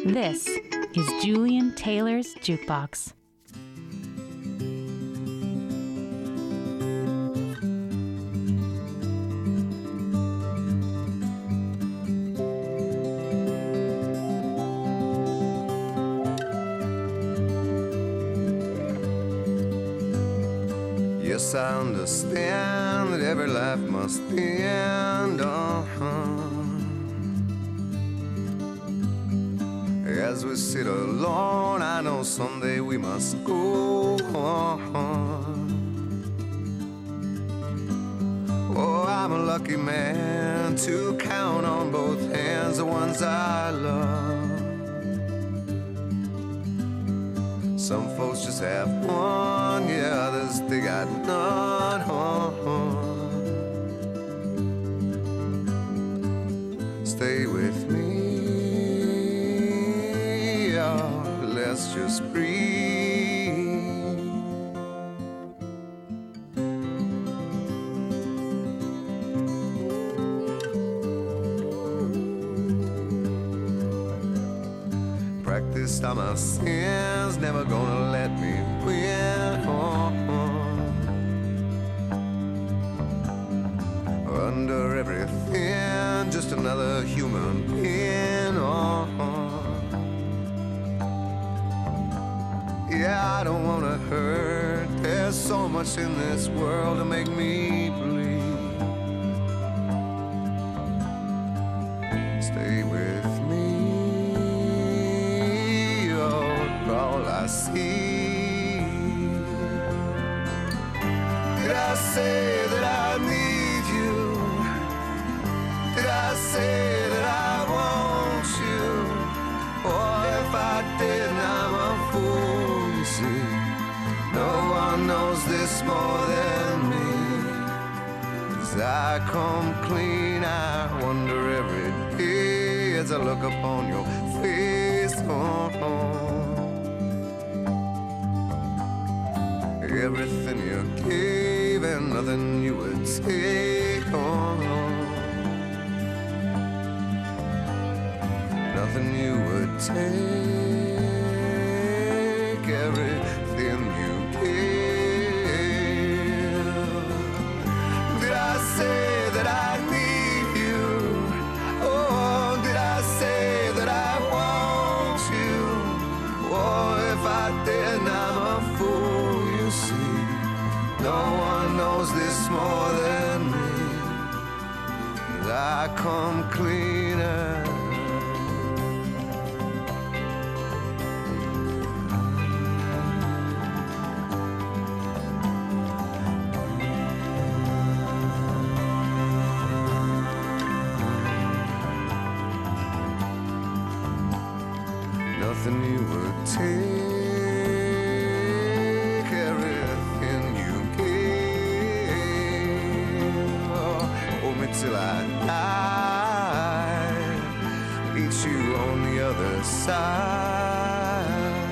This is Julian Taylor's Jukebox. Yes, I understand that every life must end. As we sit alone, I know someday we must go on. Oh, I'm a lucky man to count on both hands the ones I love. Some folks just have one, yeah, others they got none. Stay with me. Let's just breathe. Practiced on my sins, never gonna let me win. Under everything, just another human being. Yeah, I don't wanna hurt. There's so much in this world to make me bleed. Stay with me, you're all I see. Did I say that I need you? Did I say that I want you? Or if I did, I'm a fool. No one knows this more than me. As I come clean, I wonder every day as I look upon your face. Everything you gave and nothing you would take on. Nothing you would take. Everything you give. Did I say that I need you? Oh, did I say that I want you? Oh, if I did, I'm a fool, you see. No one knows this more than me. As I come cleaner. Nothing you would take, everything you gave. Hold me till I die, meet you on the other side.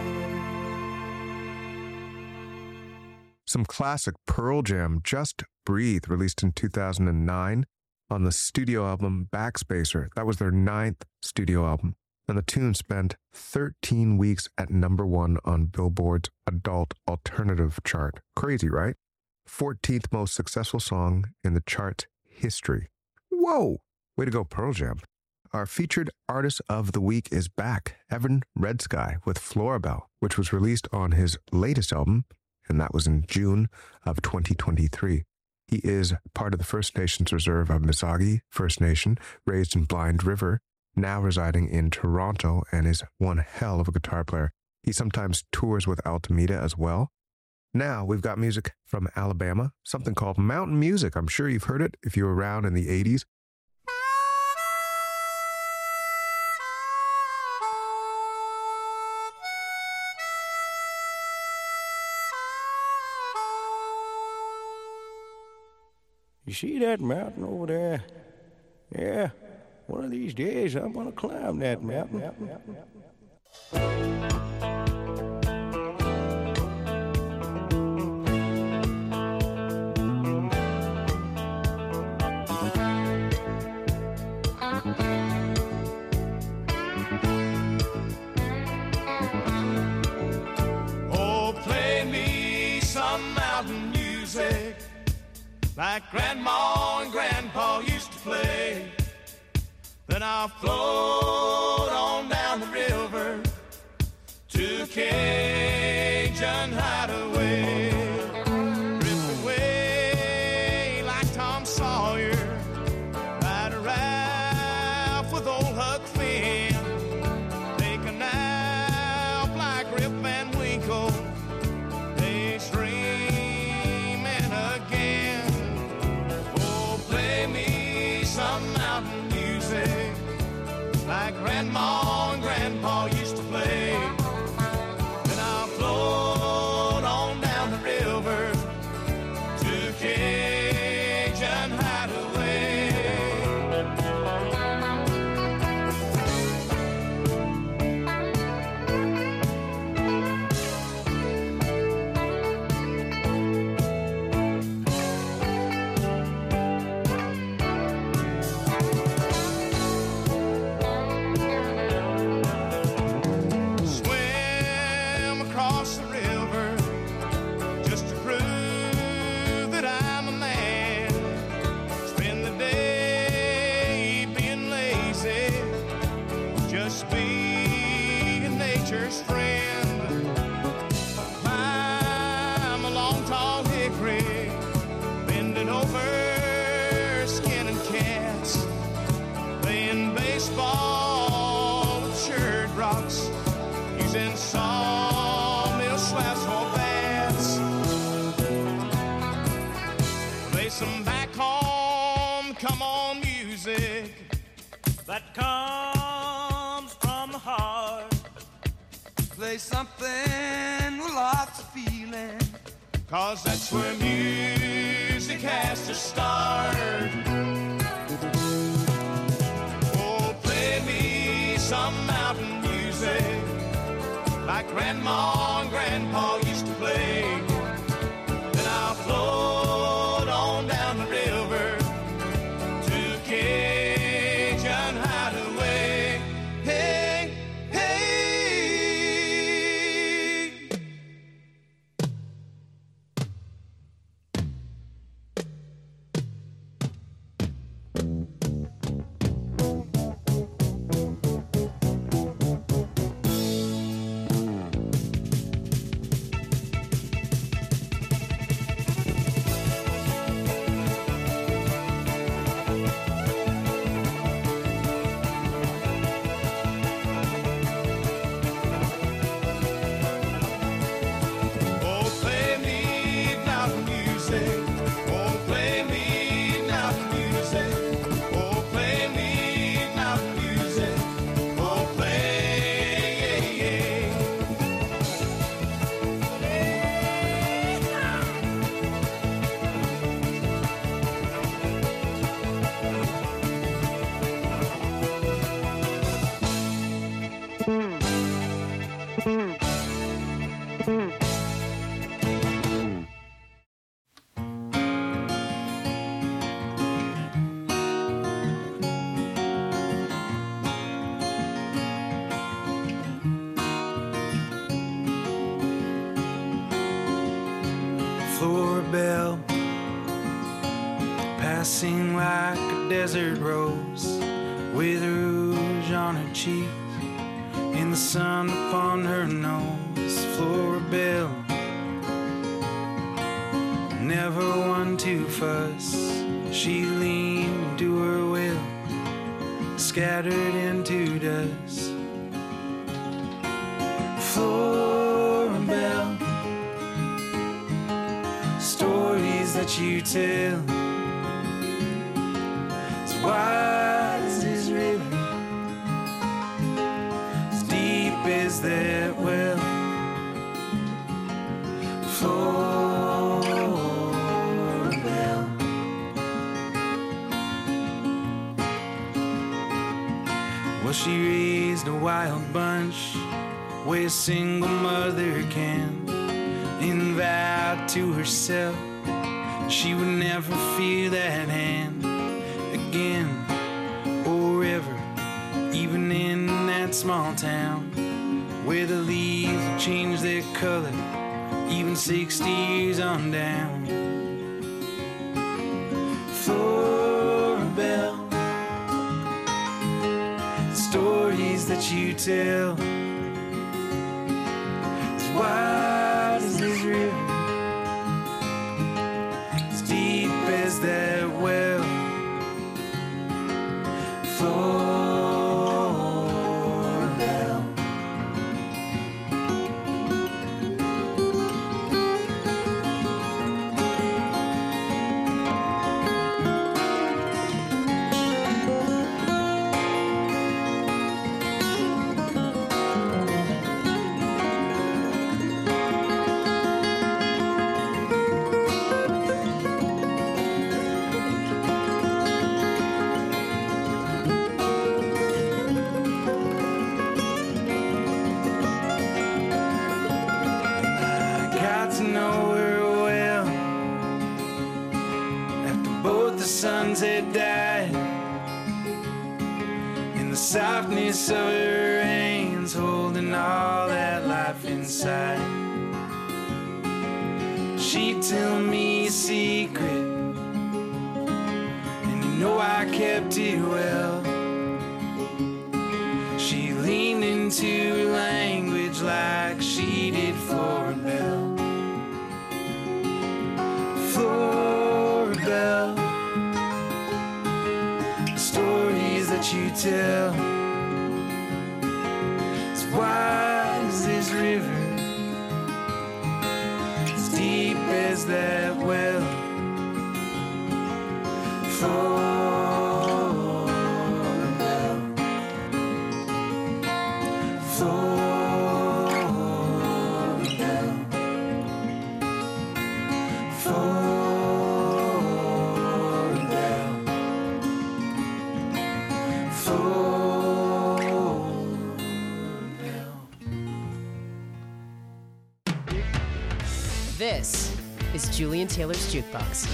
Some classic Pearl Jam, Just Breathe, released in 2009 on the studio album Backspacer. That was their 9th studio album. And the tune spent 13 weeks at #1 on Billboard's Adult Alternative chart. Crazy, right? 14th most successful song in the chart's history. Whoa! Way to go, Pearl Jam. Our featured artist of the week is back, Evan Red Sky with Florabelle, which was released on his latest album, and that was in June of 2023. He is part of the First Nations Reserve of Misagi First Nation, raised in Blind River, now residing in Toronto, and is one hell of a guitar player. He sometimes tours with Altamira as well. Now we've got music from Alabama, something called mountain music. I'm sure you've heard it if you were around in the 80s. You see that mountain over there? Yeah. One of these days, I'm gonna climb that mountain. like Grandma and Grandpa used to play. Then I'll float on down the river to Cajun Hideaway. Drift away like Tom Sawyer, ride a raft with old Huck Finn, take a nap like Rip Van Winkle, daydreaming again. Oh, play me some mountain music like Grandma and Grandpa used to play. Then I'll float on down the river to Cajun Hideaway. Swim across the river just to prove that I'm a man. Spend the day being lazy, just being nature's friend. Climb a long tall hickory, bending over, skinning cats, playing baseball with shirt rocks, using sawmill slabs for bats. Play some back home, come on music that comes from the heart. Play something with lots of feeling, 'cause that's where music has to start. Oh, play me some mountain music like Grandma and Grandpa used to play. Then I'll float on down the river to Cajun Hideaway. Hey, hey. Oh, play me mountain music. Oh, play me mountain music. Oh, play me mountain music. Oh, play. Flora bell, passing like a desert rose, with rouge on her cheek, in the sun upon her nose. Flora bell, never one to fuss, she leaned to her will, scattered into dust. Flora bell, stories that you tell, as wide as this river, as deep as that well. Flora bell, well, she raised a wild bunch, way a single mother can, and vowed to herself she would never feel that hand again or ever, even in that small town where the leaves change their color even 60 years on down. stories that you tell. As wide as this river, as deep as that well. Florbell. Sons had died, in the softness of her hands, holding all that life inside. She'd tell me a secret, and you know I kept it well. She leaned into her language like she did Florbell. Florbell. Stories that you tell, as wide as this river, as deep as that well. Florbell. Florbell. This is Julian Taylor's Jukebox.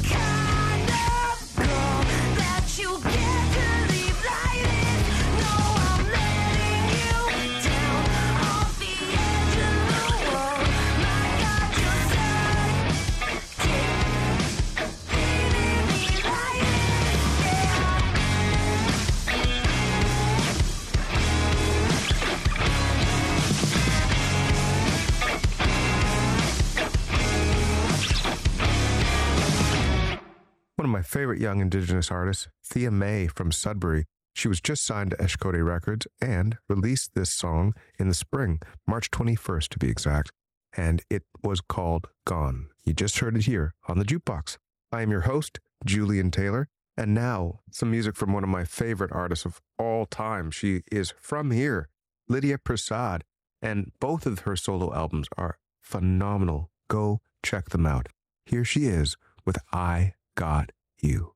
You get to leave like this. No, favorite young Indigenous artist, Thea May from Sudbury. She was just signed to Eshkode Records and released this song in the spring, March 21st to be exact, and it was called Gone. You just heard it here on the Jukebox. I am your host, Julian Taylor, and now some music from one of my favorite artists of all time. She is from here, Lydia Prasad, and both of her solo albums are phenomenal. Go check them out. Here she is with I Got You.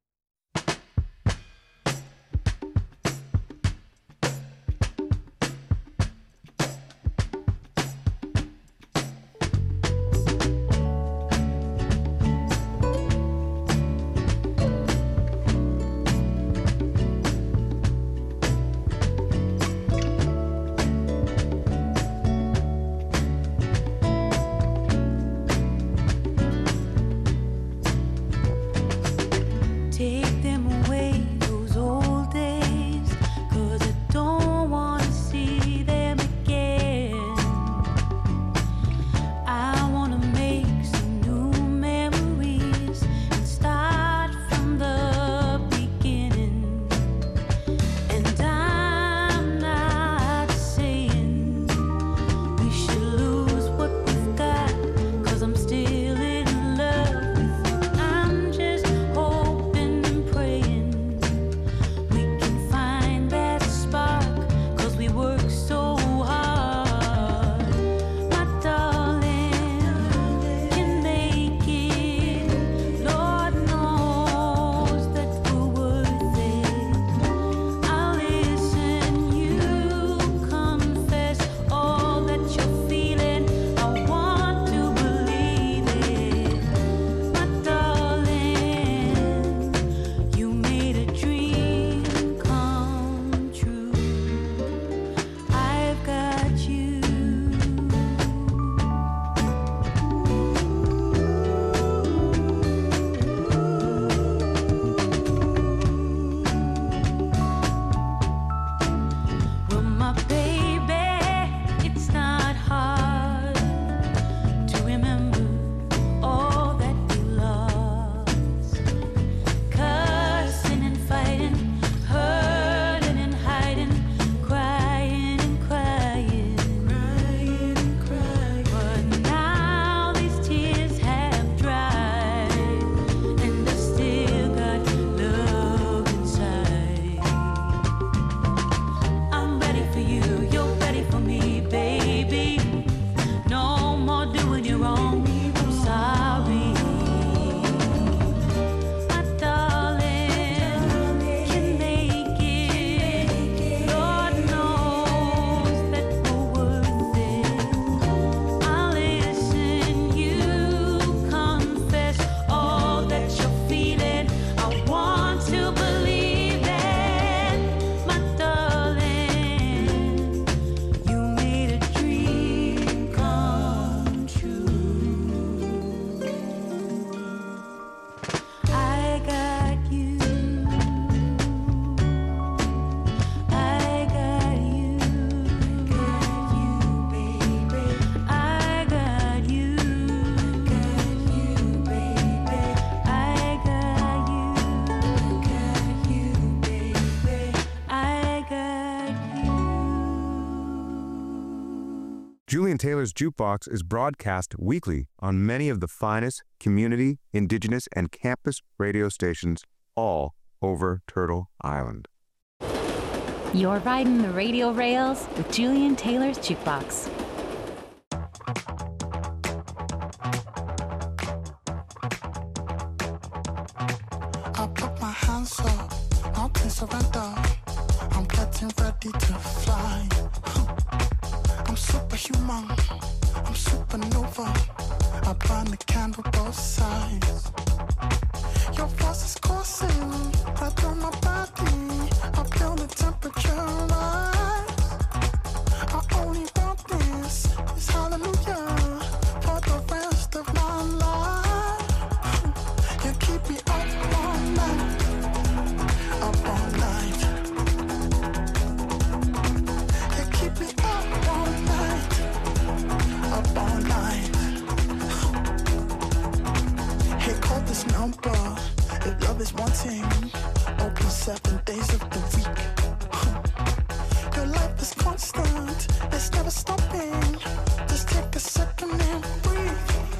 Julian Taylor's Jukebox is broadcast weekly on many of the finest community, indigenous, and campus radio stations all over Turtle Island. You're riding the radio rails with Julian Taylor's Jukebox. I put my hands up, nothing surrender. I'm getting ready to fly. I'm superhuman, I'm supernova. I burn the candle both sides. Your voice is coursing right through my body. I feel the temperature rise. I only want this hallelujah for the rest of my life. You keep me up all night, up all night. You keep me up all night, up all night. Hey, call this number if love is one It's never stopping. Just take a second and breathe.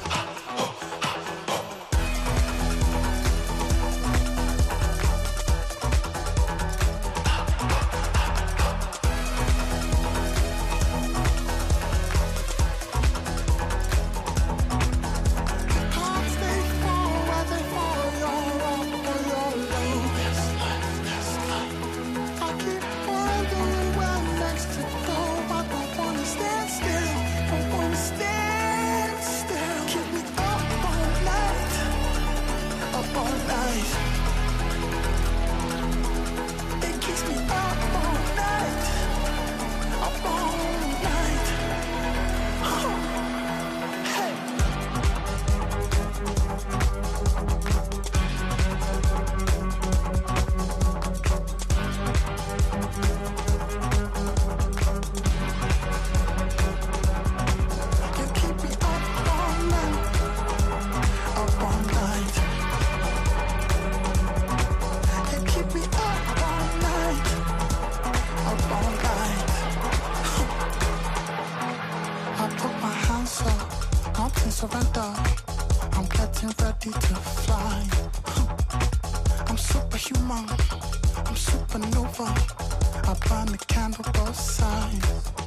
Surrender. I'm getting ready to fly. I'm superhuman. I'm supernova. I burn the candle both sides.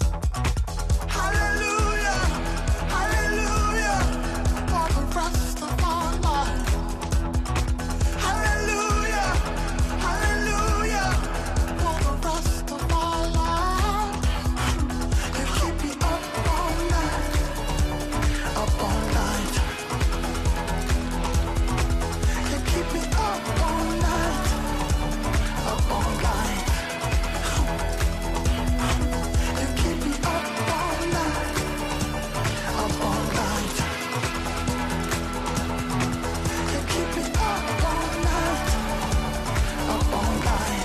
Hallelujah, hallelujah, for the rest of my life. Hallelujah, hallelujah, for the rest of my life. You keep me up all night. Up all night. You keep me up all night. Up all night. You keep me up all night. Up all night. You keep me up all night. Up all night.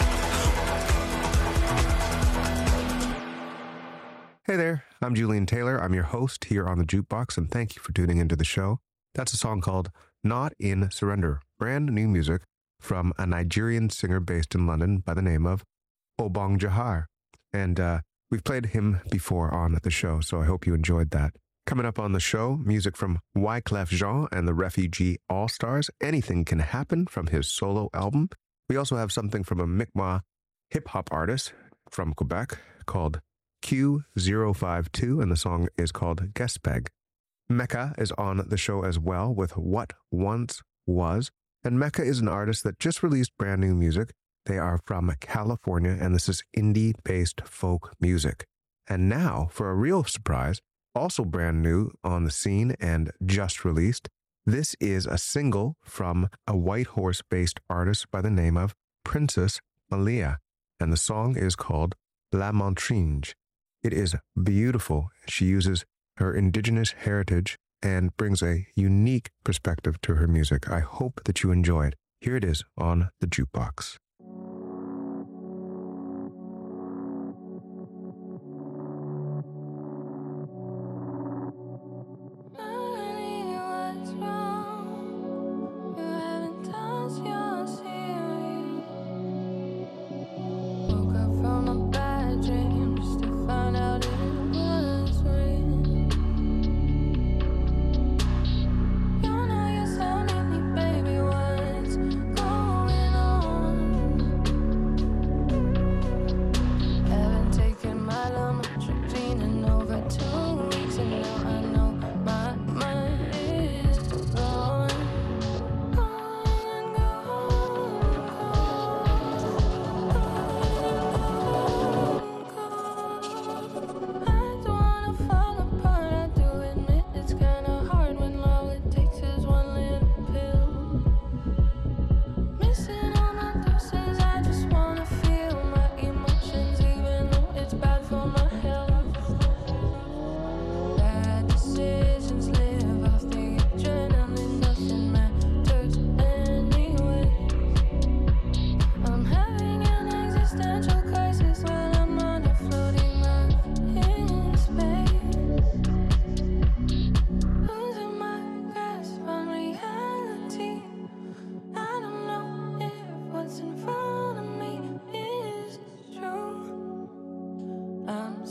Hey there, I'm Julian Taylor. I'm your host here on the Jukebox, and thank you for tuning into the show. That's a song called Not in Surrender, brand new music from a Nigerian singer based in London by the name of Obong Jahar. And we've played him before on the show, so I hope you enjoyed that. Coming up on the show, music from Wyclef Jean and the Refugee All-Stars, Anything Can Happen from his solo album. We also have something from a Mi'kmaq hip-hop artist from Quebec called Q052, and the song is called Gespeg. Mecca is on the show as well with What Once Was, and Mecca is an artist that just released brand new music. They are from California, and this is indie-based folk music. And now, for a real surprise, also brand new on the scene and just released, this is a single from a Whitehorse-based artist by the name of Princess Malia, and the song is called La Montringe. It is beautiful. She uses her indigenous heritage and brings a unique perspective to her music. I hope that you enjoy it. Here it is on the Jukebox. You know you're so neatly, baby. What's going on?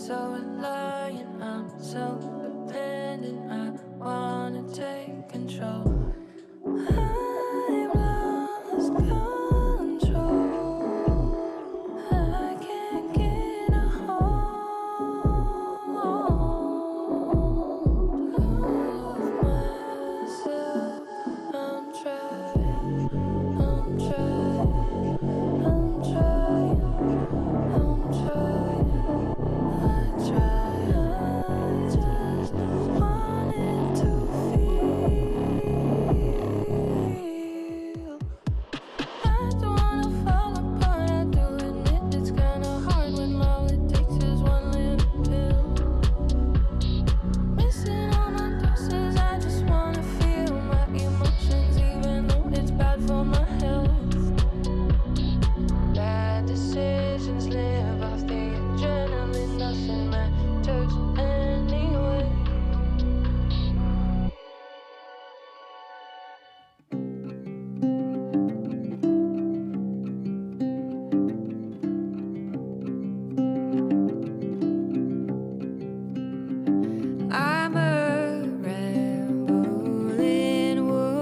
so reliant, I'm so dependent, I wanna take control. I've lost control. I can't get a hold of myself. I'm trying, I'm trying, I'm trying, I'm trying. I just wanted to feel. I don't wanna fall apart, I do admit it's kinda hard when all it takes is one little pill. Missing all my doses, I just wanna feel my emotions, even though it's bad for my health. Bad decisions live off the adrenaline, nothing matters anyway. I'm a rambling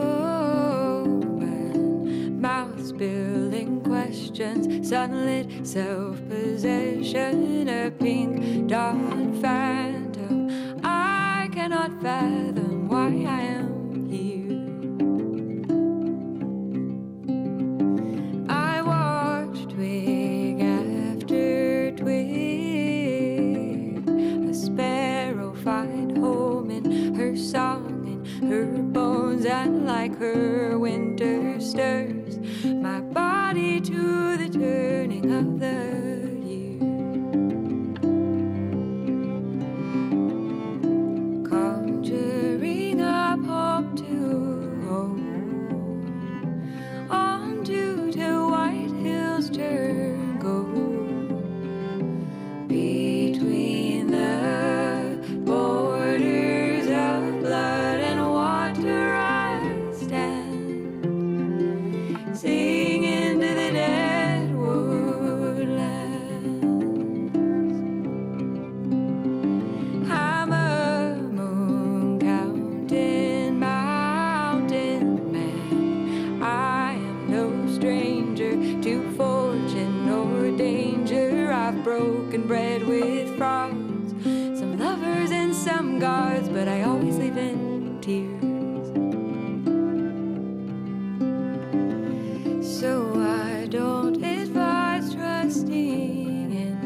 woman, mouth spilling questions, sunlit self-possession, a pink dot phantom. I cannot fathom why I am here. I watched twig after twig, a sparrow find home in her song and her bones, and like her winter stirs my body to the turning of the year. Conjuring up hope to hold on to till white hills turn gold. Between the borders of blood and water I stand, singing to the dead woodlands. I'm a moon counting mountain man. I am no stranger to fortune or danger. I've broken bread with frogs, some lovers and some gods, but I always leave in tears. So I don't advise trusting in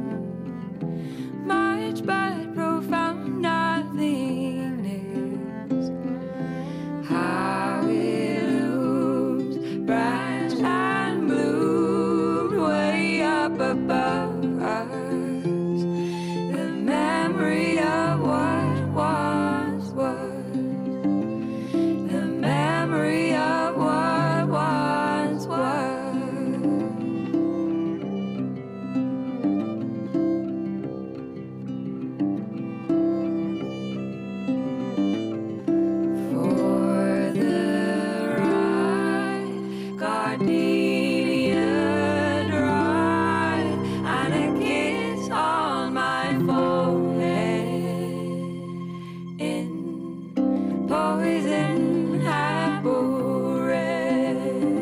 much but profound nothingness. How it looms, branched and bloomed way up above us. The memory of what once was. The memory of what once was. For the right gardenia dried, and a kiss on my forehead in poison apple red.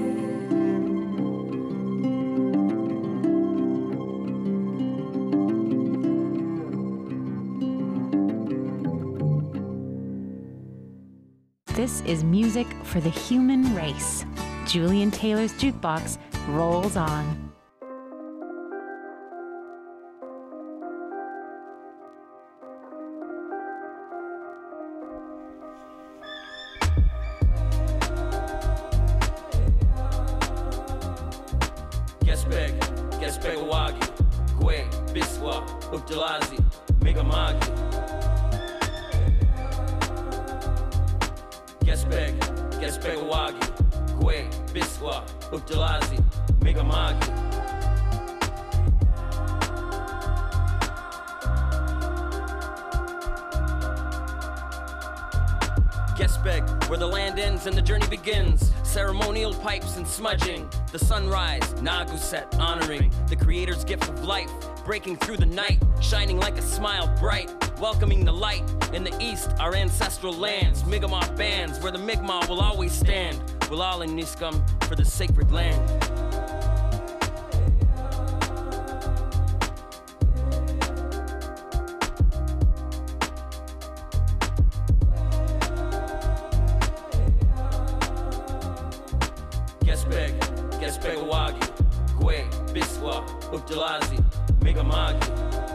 This is music for the human race. Julian Taylor's Jukebox rolls on. Gespeg Wagi, Gwe, Biswa, Updalazi, Megamagi. Gespeg Wagi, Gwe, Biswa, Updalazi, Megamagi. Gespeg, where the land ends and the journey begins. Ceremonial pipes and smudging. The sunrise, Naguset, honoring the creator's gift of life. breaking through the night, shining like a smile bright, welcoming the light. In the east, our ancestral lands, Mi'kmaq bands, where the Mi'kmaq will always stand. We'll all in Niskum for the sacred land. Gespegawagi, Gwe, Biswa, Uktalazi, Mi'kmaq.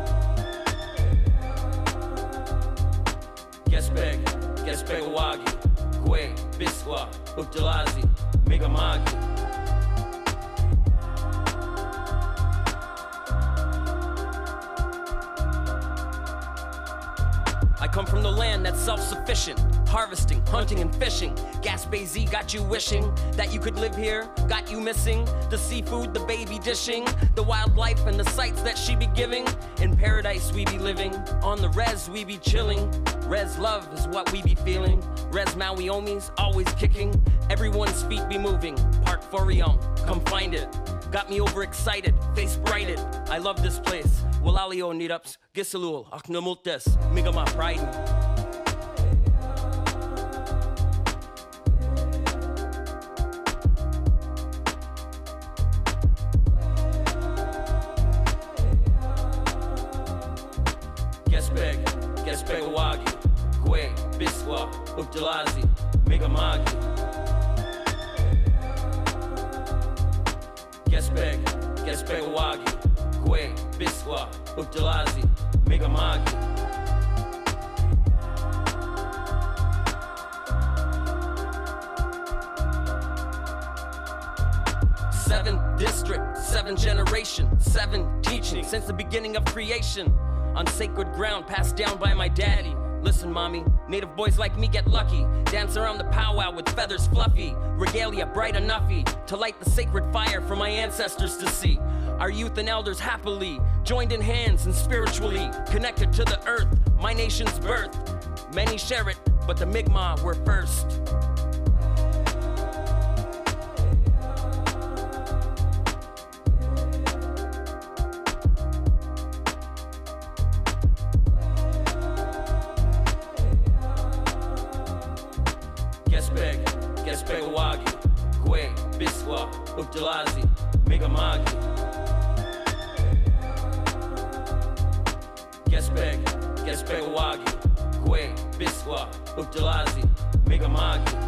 Gespegawagi, Gwe, Biswa, Uktalazi, Mi'kmaq. I come from the land that's self-sufficient, harvesting, hunting, and fishing. Gaspé Z got you wishing that you could live here, got you missing the seafood, the baby dishing, the wildlife and the sights that she be giving. In paradise we be living, on the res we be chilling. Res love is what we be feeling. Res Maui Omis always kicking, everyone's feet be moving. Park Forion, come find it. Got me overexcited, face brighted. I love this place. Walalio Nidaps, Gisalul, Aknamultes, Mi'kmaq Pride. Gespegawagi, Gwe, Biswa, Uktalazi, Mi'kmaq. Gespegawagi, Gwe, Biswa, Uktalazi, Mi'kmaq. 7th district, 7th generation, 7 teaching since the beginning of creation. On sacred ground passed down by my daddy. Listen, mommy, native boys like me get lucky. Dance around the powwow with feathers fluffy. Regalia bright enoughy to light the sacred fire for my ancestors to see. Our youth and elders happily joined in hands and spiritually connected to the earth, my nation's birth. Many share it, but the Mi'kmaq were first. Gespegawagi, Gwe, Biswa, Uktalazi, Mi'kmaq. Gespegawagi, Gwe, Biswa, Uktalazi, Mi'kmaq.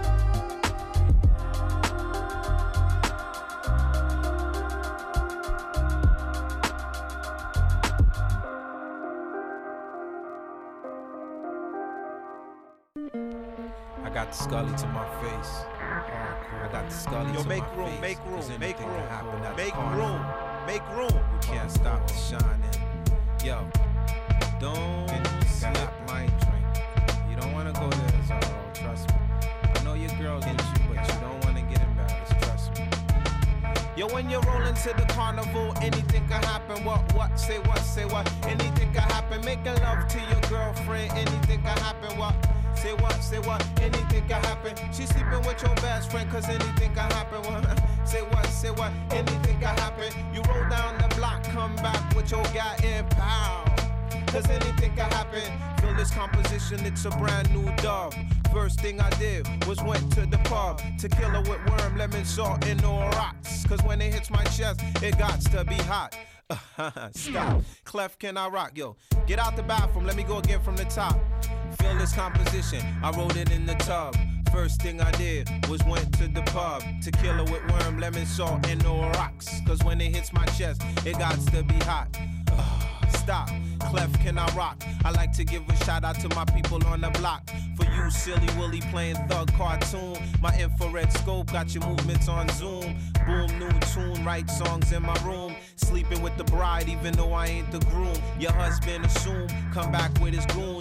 I got the Scully to my face. I got the Scully to make my room, face. make room, make room, make room, make room. We can't stop the shining. Yo, don't slip my drink. You don't wanna go there, Zaro, trust me. I know your girl's with you, but you don't wanna get embarrassed, trust me. Yo, when you're rolling to the carnival, anything can happen. What, say what, anything can happen. Making love to your girlfriend, anything can happen. What, say what, anything can happen. She's sleeping with your best friend, cause anything can happen. What, say what, anything can happen. You roll down the block, come back with your guy in power. Cause anything can happen. Feel this composition, it's a brand new dub. First thing I did was went to the pub. Tequila with worm, lemon, salt, and no rocks. Cause when it hits my chest, it gots to be hot. Stop. Clef, can I rock? Yo, get out the bathroom, let me go again from the top. Feel this composition, I wrote it in the tub. First thing I did was went to the pub. Tequila with worm, lemon, salt, and no rocks. Cause when it hits my chest, it gots to be hot. Stop. Clef, can I rock? I like to give a shout out to my people on the block. For you, silly Willie playing thug cartoon. My infrared scope got your movements on Zoom. Boom, new tune, write songs in my room. Sleeping with the bride even though I ain't the groom. Your husband assume, come back with his goons.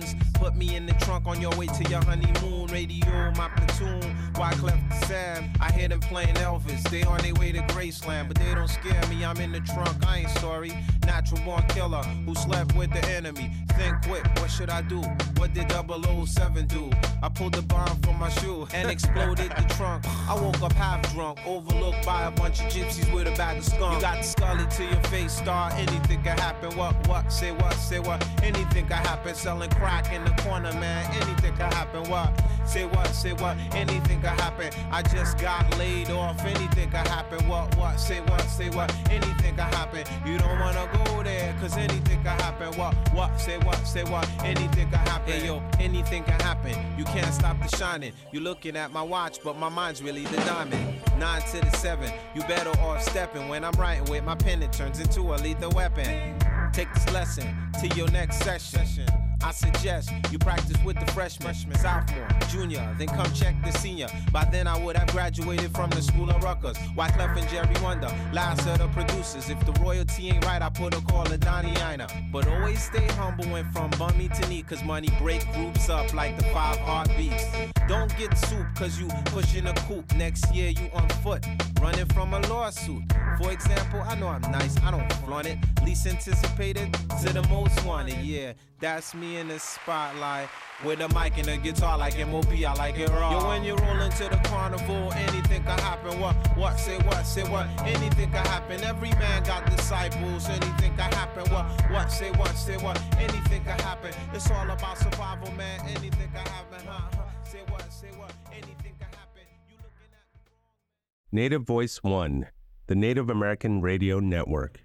Put me in the trunk on your way to your honeymoon. Radio, my platoon. Wyclef Sam, I hear them playing Elvis. They on their way to Graceland, but they don't scare me. I'm in the trunk, I ain't sorry. Natural born killer who slept with the enemy. Think quick, what should I do? What did 007 do? I pulled the bomb from my shoe and exploded the trunk. I woke up half drunk, overlooked by a bunch of gypsies with a bag of skunk. You got the scully to your face, star. Anything can happen. What? Say what? Say what? Anything can happen. Selling crack in the corner, man. Anything can happen. What? Say what? Say what? Anything can happen. I just got laid off. Anything can happen. What? Say what? Say what? Anything can happen. You don't wanna go there, cause anything can happen. What? Say what? Say what? Anything can happen. Hey yo, anything can happen. You can't stop the shining. You looking at my watch, but my mind's really the diamond. 9 to the 7. You better off stepping. When I'm writing with my pen, it turns into a lethal weapon. Take this lesson to your next session. I suggest you practice with the freshman, sophomore, junior, then come check the senior. By then I would have graduated from the school of Rutgers. Wyclef and Jerry Wonder, last of the producers. If the royalty ain't right, I put a call to Donnie Ina. But always stay humble when from bummy to knee, cause money break groups up like the 5 heartbeats. Don't get soup cause you pushing a coupe. Next year you on foot, running from a lawsuit. For example, I know I'm nice, I don't flaunt it. Least anticipated to the most wanted, yeah. That's me in the spotlight with a mic and a guitar like M.O.P. I like it raw. Yo, when you roll into the carnival, anything can happen. What? Say what? Say what? Anything can happen. Every man got disciples. Anything can happen. What? Say what? Say what? Anything can happen. It's all about survival, man. Anything can happen. Say what? Say what? Anything can happen. You looking at Native Voice One, the Native American Radio Network.